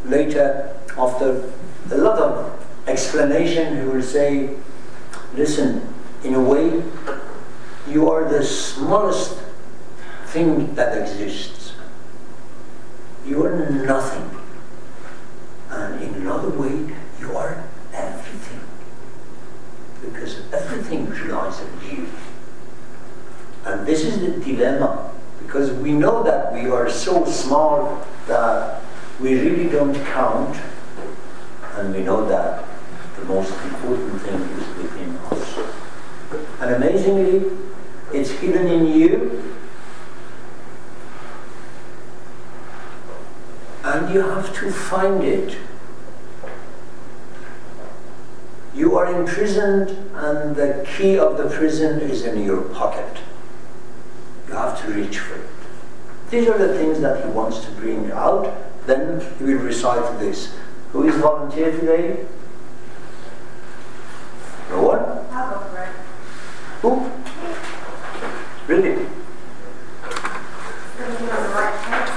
later, after a lot of explanation, he will say, listen, in a way, you are the smallest thing that exists. You are nothing. And in another way, you are everything. Because everything relies on you. And this is the dilemma. Because we know that we are so small that we really don't count. And we know that the most important thing is within us. And amazingly, it's hidden in you. And you have to find it. You are imprisoned, and the key of the prison is in your pocket. You have to reach for it. These are the things that he wants to bring out. Then he will recite this. Who is volunteer today? No one? I'll go for it. Who? Really? Everything on the right page.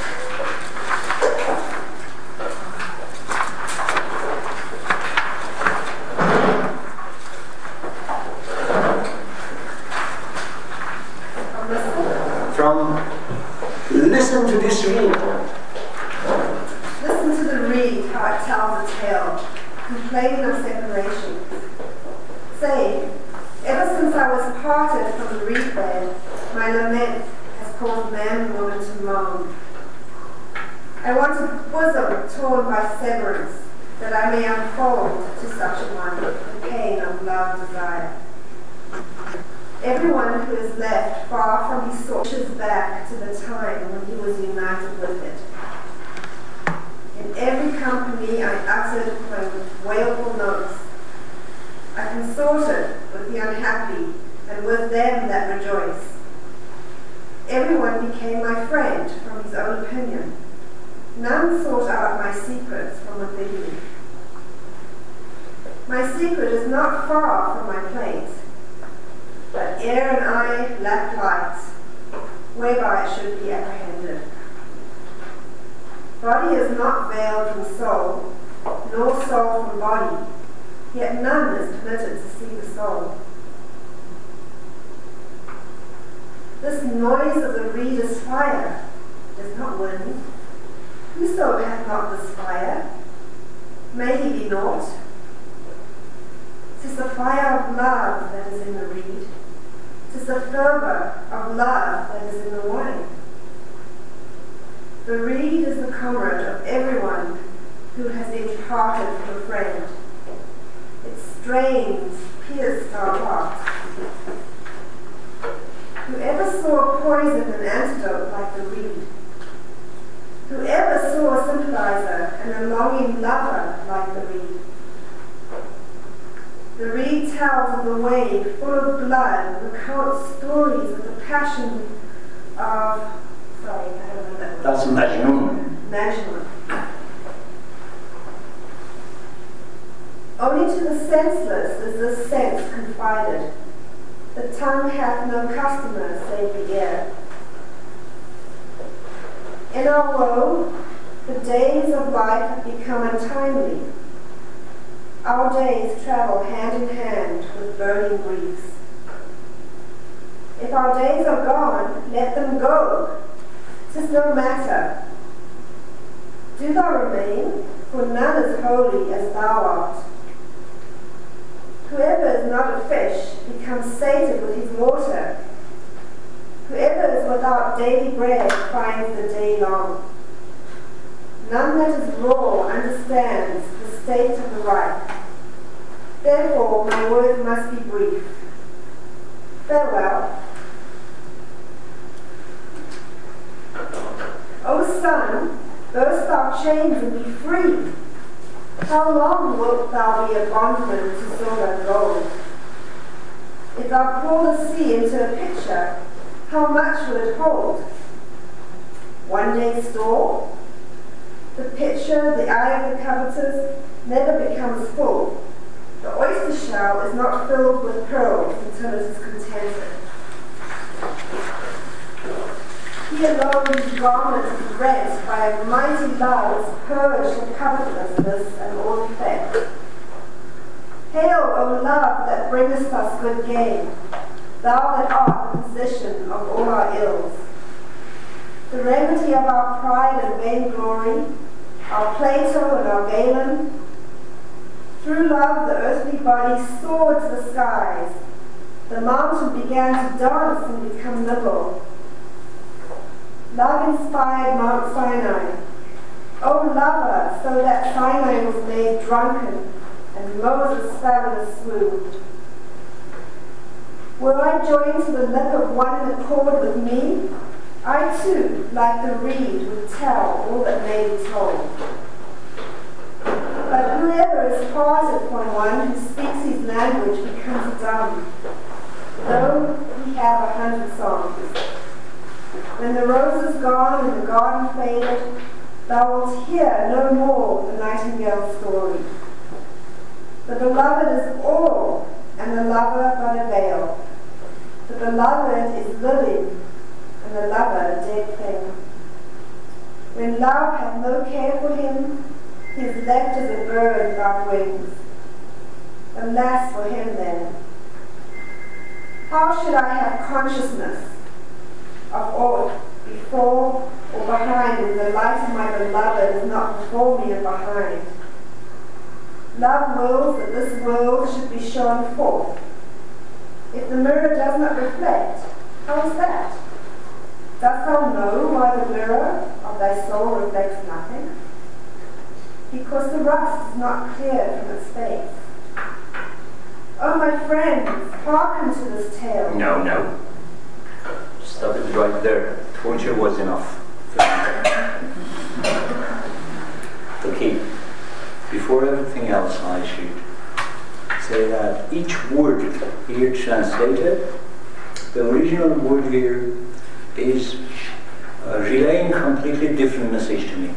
Listen to this reed. Listen to the reed, how it tells a tale, complaining of separation. Saying, ever since I was parted from the reed bed, my lament has caused man and woman to moan. I want a bosom torn by severance, that I may unfold to such a one the pain of love desire. Everyone who is left far from his source wishes back to the time when he was united with it. In every company I uttered my wailful notes. I consorted with the unhappy and with them that rejoice. Everyone became my friend from his own opinion. None sought out my secrets from within me. My secret is not far from my plate, but air and eye lack light, whereby it should be apprehended. Body is not veiled from soul, nor soul from body, yet none is permitted to see the soul. This noise of the reed is fire, is not wind. Whoso hath not this fire, may he be naught. 'Tis the fire of love that is in the reed. 'Tis the fervour of love that is in the wine. The reed is the comrade of everyone who has been parted from a friend. Its strains pierced our hearts. Whoever saw a poison and antidote like the reed, whoever saw a sympathizer and a longing lover like the reed. The reed tells of the wave full of blood, recounts stories of the passion of, sorry, I don't know that word. That's Majnun. Majnun. Only to the senseless is this sense confided. The tongue hath no customer save the ear. In our woe, the days of life have become untimely. Our days travel hand in hand with burning griefs. If our days are gone, let them go. 'Tis no matter. Do thou remain, for none is holy as thou art. Whoever is not a fish becomes sated with his water. Whoever is without daily bread finds the day long. None that is raw understands the state of the ripe. Therefore my words must be brief. Farewell. O sun, burst thy chains and be free. How long wilt thou be a bondman to silver and gold? If thou pour the sea into a pitcher, how much will it hold? One day's store? The pitcher, the eye of the covetous, never becomes full. The oyster shell is not filled with pearls until it is contented. He alone whose garment is rent by a mighty love is purged of covetousness and all defect. Hail, O love that bringest us good gain, thou that art the physician of all our ills, the remedy of our pride and vainglory, our Plato and our Galen. Through love the earthly body soared to the skies, the mountain began to dance and become little. Love inspired Mount Sinai. O lover, so that Sinai was made drunken, and Moses fell in a swoon. Were I joined to the lip of one in accord with me, I too, like the reed, would tell all that may be told. But whoever is parted from one who speaks his language becomes dumb, though he have 100 songs. When the rose is gone and the garden faded, thou wilt hear no more the nightingale's story. The beloved is all, and the lover but a veil. The beloved is living, and the lover a dead thing. When love hath no care for him, he is left as a bird without wings. Alas for him then. How should I have consciousness of aught before or behind when the light of my beloved is not before me and behind? Love wills that this world should be shown forth. If the mirror does not reflect, how is that? Dost thou know why the mirror of thy soul reflects nothing? Because the rust is not cleared from its face. Oh, my friends, hearken to this tale. No. Stop it right there. Torture was enough. Okay. Before everything else, I should say that each word here translated, the original word here is relaying completely different message to me.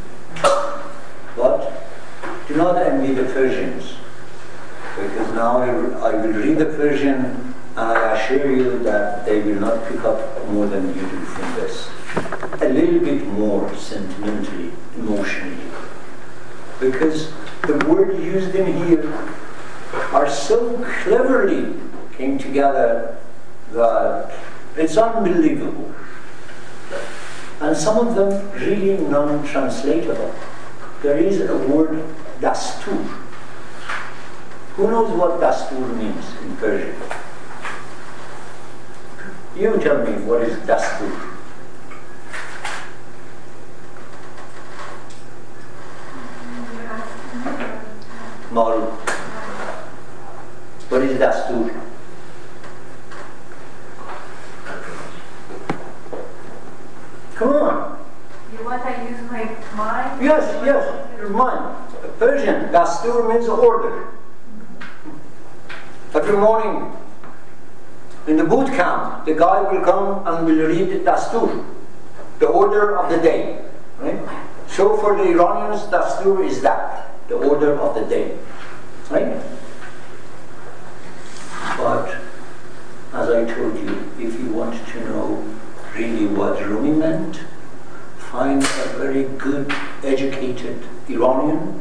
But do not envy the Persians, because now I will read the Persian and I assure you that they will not pick up more than you do from this. A little bit more sentimentally, emotionally. Because the words used in here are so cleverly came together that it's unbelievable. And some of them really non-translatable. There is a word dastur. Who knows what dastur means in Persian? You tell me, what is dastur? Maru. What is dastur? Come on. You want I use my mind? Yes, your mind. Persian, dastur means order. Every morning in the boot camp, the guy will come and will read dastur, the order of the day. Right? So for the Iranians, dastur is that, the order of the day. Right? But as I told you, if you want to know really what Rumi meant, find a very good, educated Iranian.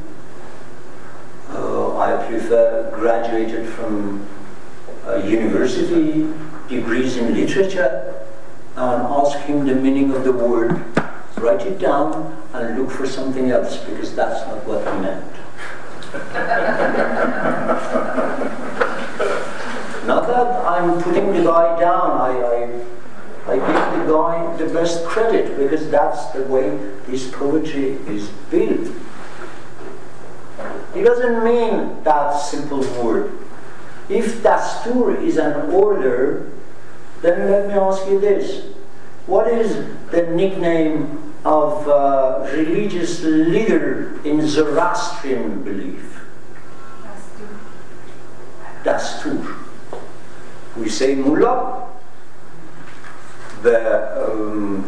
I prefer graduated from a university, degrees in literature, and ask him the meaning of the word, write it down, and look for something else, because that's not what he meant. Not that I'm putting the guy down, I give the guy the best credit, because that's the way his poetry is built. It doesn't mean that simple word. If dastur is an order, then let me ask you this. What is the nickname of a religious leader in Zoroastrian belief? Dastur. We say mullah. The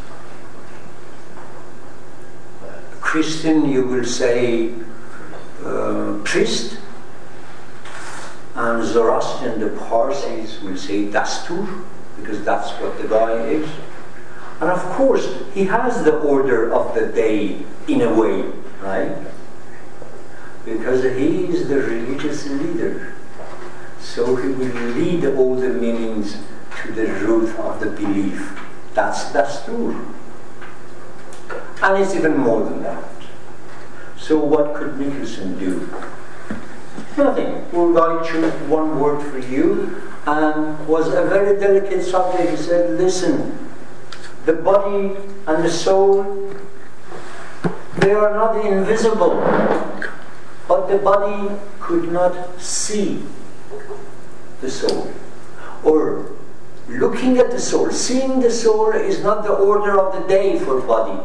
Christian, you will say priest, and Zoroastrian, the Parsis, will say dastur, because that's what the guy is. And of course, he has the order of the day in a way, right? Because he is the religious leader. So he will lead all the meanings to the root of the belief. That's true. And it's even more than that. So what could Nicholson do? Nothing. Poor guy chose one word for you and was a very delicate subject. He said, listen, the body and the soul, they are not invisible, but the body could not see the soul. Or looking at the soul, seeing the soul is not the order of the day for body.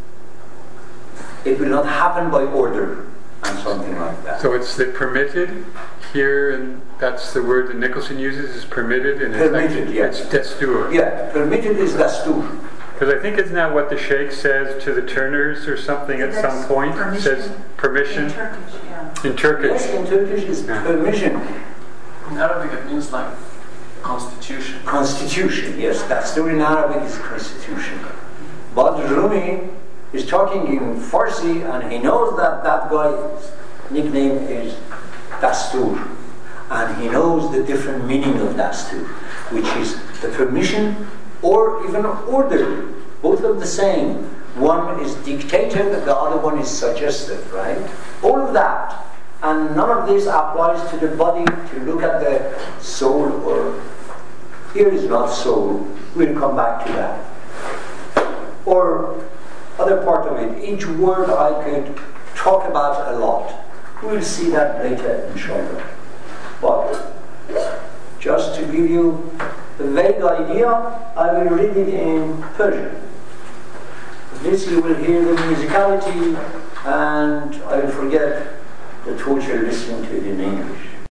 It will not happen by order and something like that. So it's the permitted here, and that's the word that Nicholson uses, is permitted, and permitted, yes. It's destur. Yeah, permitted is destur. Because I think isn't that what the Sheikh says to the Turners or something at some point? It says permission. In Turkish, yeah. In Turkish. Yes, in Turkish is permission. In Arabic it means like constitution. Constitution, yes, destur in Arabic is constitution. But Rumi is talking in Farsi and he knows that that guy's nickname is Dastur. And he knows the different meaning of Dastur, which is the permission or even order. Both of the same. One is dictated, the other one is suggested, right? All of that. And none of this applies to the body to look at the soul or here is not soul. We'll come back to that. Or other part of it. Each word I could talk about a lot. We'll see that later, inshallah. But just to give you a vague idea, I will read it in Persian. This you will hear the musicality, and I will forget the torture listening to it in English.